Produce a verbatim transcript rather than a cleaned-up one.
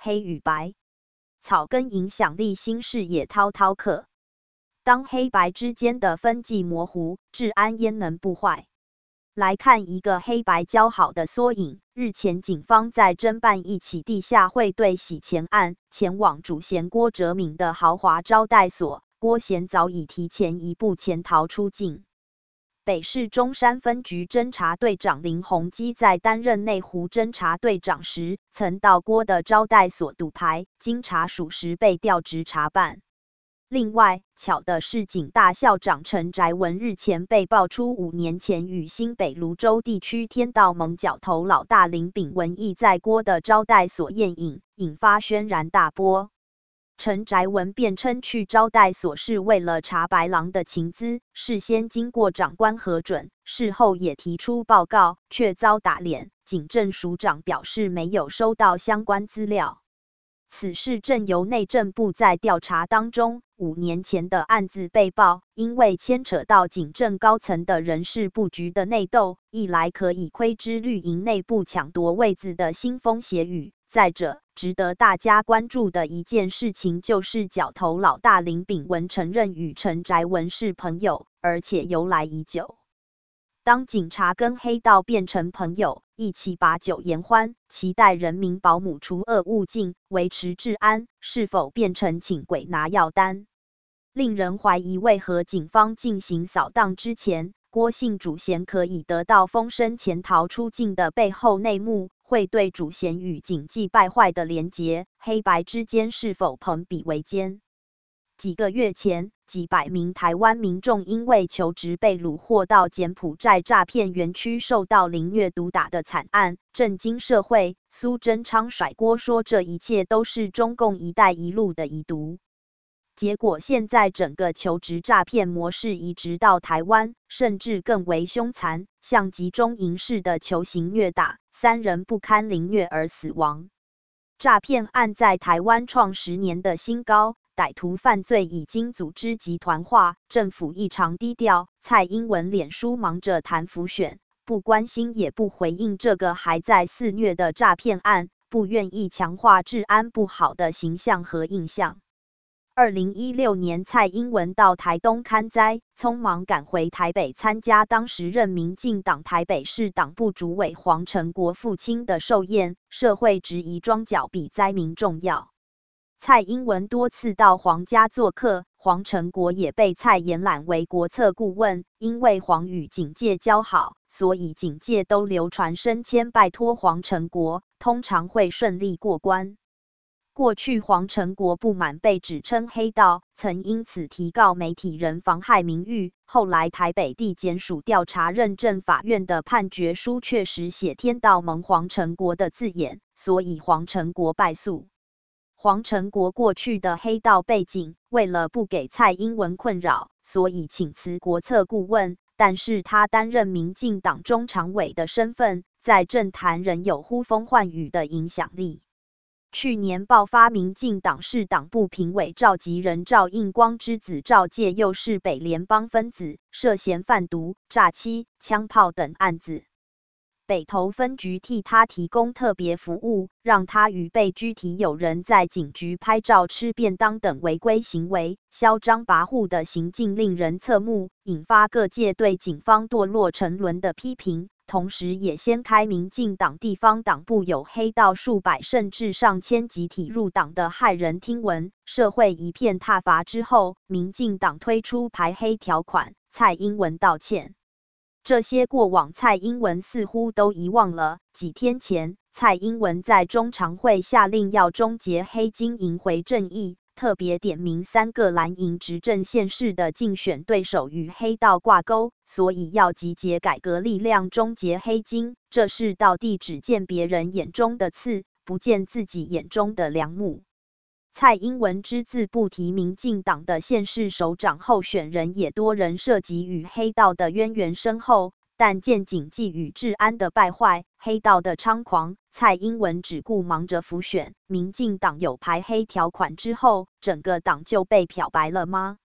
黑与白，草根影响力新视野滔滔客。当黑白之间的分际模糊，治安焉能不坏？来看一个黑白交好的缩影。日前，警方在侦办一起地下汇兑洗钱案，前往主嫌郭哲敏的豪华招待所，郭贤早已提前一步潜逃出境。北市中山分局侦查队长林宏基在担任内湖侦查队长时，曾到郭的招待所赌牌，经查属实被调职查办。另外，巧的是，警大校长陈宅文日前被爆出五年前与新北芦洲地区天道盟角头老大林炳文亦在郭的招待所宴饮，引发轩然大波。陈宅文辩称去招待所是为了查白狼的情资，事先经过长官核准，事后也提出报告，却遭打脸。警政署长表示没有收到相关资料。此事正由内政部在调查当中。五年前的案子被曝，因为牵扯到警政高层的人事布局的内斗，一来可以窥知绿营内部抢夺位子的腥风血雨，再者，值得大家关注的一件事情就是角头老大林炳文承认与陈宅文是朋友，而且由来已久。当警察跟黑道变成朋友，一起把酒言欢，期待人民保姆除恶务尽，维持治安，是否变成请鬼拿药单？令人怀疑，为何警方进行扫荡之前，郭姓主嫌可以得到风声潜逃出境的背后内幕，会对主嫌与警纪败坏的连结，黑白之间是否朋比为奸？几个月前，几百名台湾民众因为求职被掳获到柬埔寨诈骗园区，受到凌虐毒打的惨案，震惊社会。苏贞昌甩锅说这一切都是中共一带一路的遗毒。结果现在整个求职诈骗模式移植到台湾，甚至更为凶残，像集中营式的球刑虐打，三人不堪凌虐而死亡。诈骗案在台湾创十年的新高。歹徒犯罪已经组织集团化，政府异常低调。蔡英文脸书忙着谈浮选，不关心也不回应这个还在肆虐的诈骗案，不愿意强化治安不好的形象和印象。二零一六年，蔡英文到台东勘灾，匆忙赶回台北参加当时任民进党台北市党部主委黄成国父亲的寿宴，社会质疑庄脚比灾民重要。蔡英文多次到黄家做客，黄成国也被蔡延揽为国策顾问。因为黄与警界交好，所以警界都流传升迁拜托黄成国，通常会顺利过关。过去黄成国不满被指称黑道，曾因此提告媒体人妨害名誉。后来台北地检署调查认证法院的判决书确实写天道盟黄成国的字眼，所以黄成国败诉。黄成国过去的黑道背景，为了不给蔡英文困扰，所以请辞国策顾问，但是他担任民进党中常委的身份，在政坛仍有呼风唤雨的影响力。去年爆发民进党市党部评委召集人赵应光之子赵介又是北联邦分子，涉嫌贩毒、诈欺、枪炮等案子。北投分局替他提供特别服务，让他与被拘提友人在警局拍照、吃便当等违规行为，嚣张跋扈的行径令人侧目，引发各界对警方堕落沉沦的批评，同时也掀开民进党地方党部有黑道数百甚至上千集体入党的骇人听闻。社会一片挞伐之后，民进党推出排黑条款，蔡英文道歉。这些过往蔡英文似乎都遗忘了。几天前，蔡英文在中常会下令要终结黑金赢回正义，特别点名三个蓝营执政县市的竞选对手与黑道挂钩，所以要集结改革力量终结黑金。这是到底只见别人眼中的刺，不见自己眼中的梁木。蔡英文只字不提民进党的县市首长候选人也多人涉及与黑道的渊源深厚，但见警纪与治安的败坏，黑道的猖狂，蔡英文只顾忙着浮选，民进党有排黑条款之后，整个党就被漂白了吗？